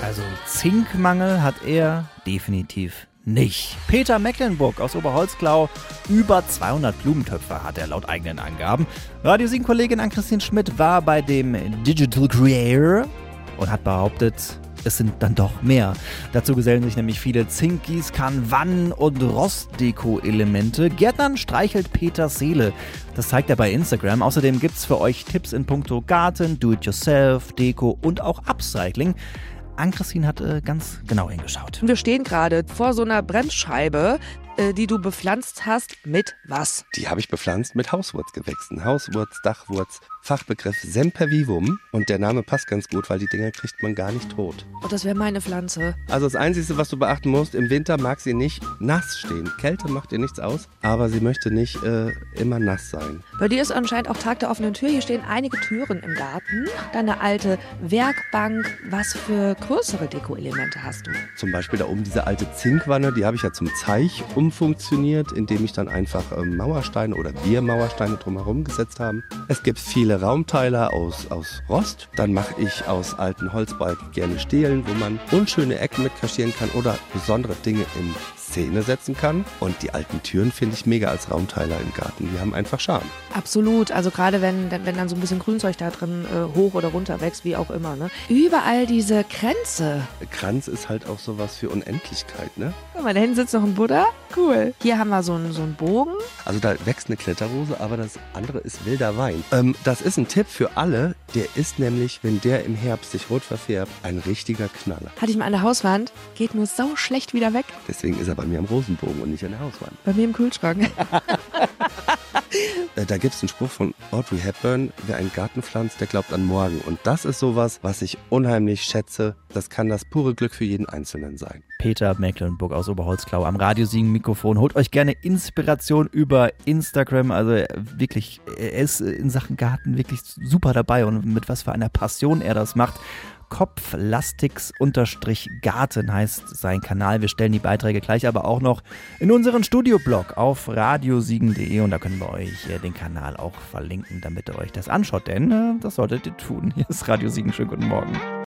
Also Zinkmangel hat er definitiv nicht. Peter Mecklenburg aus Oberholzklau, über 200 Blumentöpfe hat er laut eigenen Angaben. Radio 7-Kollegin Ann-Christine Schmidt war bei dem Digital Creator und hat behauptet, es sind dann doch mehr. Dazu gesellen sich nämlich viele Zinkgießkannen, Wannen und Rostdeko-Elemente. Gärtnern streichelt Peters Seele. Das zeigt er bei Instagram. Außerdem gibt's für euch Tipps in puncto Garten, Do-it-yourself, Deko und auch Upcycling. Ann-Christine hat ganz genau hingeschaut. Wir stehen gerade vor so einer Bremsscheibe, die du bepflanzt hast mit was? Die habe ich bepflanzt mit Hauswurzgewächsen. Hauswurz, Dachwurz, Fachbegriff Sempervivum. Und der Name passt ganz gut, weil die Dinger kriegt man gar nicht tot. Oh, das wäre meine Pflanze. Also das Einzige, was du beachten musst, im Winter mag sie nicht nass stehen. Kälte macht ihr nichts aus, aber sie möchte nicht immer nass sein. Bei dir ist anscheinend auch Tag der offenen Tür. Hier stehen einige Türen im Garten. Deine alte Werkbank. Was für größere Deko-Elemente hast du? Zum Beispiel da oben diese alte Zinkwanne, die habe ich ja zum Zeich umfunktioniert, indem ich dann einfach Mauersteine oder wir Mauersteine drumherum gesetzt haben. Es gibt viele Raumteiler aus Rost. Dann mache ich aus alten Holzbalken gerne Stelen, wo man unschöne Ecken mit kaschieren kann oder besondere Dinge in Szene setzen kann. Und die alten Türen finde ich mega als Raumteiler im Garten. Die haben einfach Charme. Absolut. Also gerade wenn dann so ein bisschen Grünzeug da drin hoch oder runter wächst, wie auch immer. Ne? Überall diese Kränze. Kranz ist halt auch sowas für Unendlichkeit, ne? Guck mal, da hinten sitzt noch ein Buddha. Cool. Hier haben wir so einen Bogen. Also da wächst eine Kletterrose, aber das andere ist wilder Wein. Das ist ein Tipp für alle. Der ist nämlich, wenn der im Herbst sich rot verfärbt, ein richtiger Knaller. Hatte ich mal an der Hauswand. Geht nur sau schlecht wieder weg. Deswegen ist er bei mir am Rosenbogen und nicht an der Hauswand. Bei mir im Kühlschrank. Da gibt es einen Spruch von Audrey Hepburn, wer einen Garten pflanzt, der glaubt an morgen. Und das ist sowas, was ich unheimlich schätze. Das kann das pure Glück für jeden Einzelnen sein. Peter Mecklenburg aus Oberholzklau am Radio Siegen Mikrofon. Holt euch gerne Inspiration über Instagram. Also wirklich, er ist in Sachen Garten wirklich super dabei und mit was für einer Passion er das macht. Kopflastix_Garten heißt sein Kanal. Wir stellen die Beiträge gleich aber auch noch in unseren Studioblog auf radiosiegen.de und da können wir euch den Kanal auch verlinken, damit ihr euch das anschaut, denn das solltet ihr tun. Hier ist Radio Siegen. Schönen guten Morgen.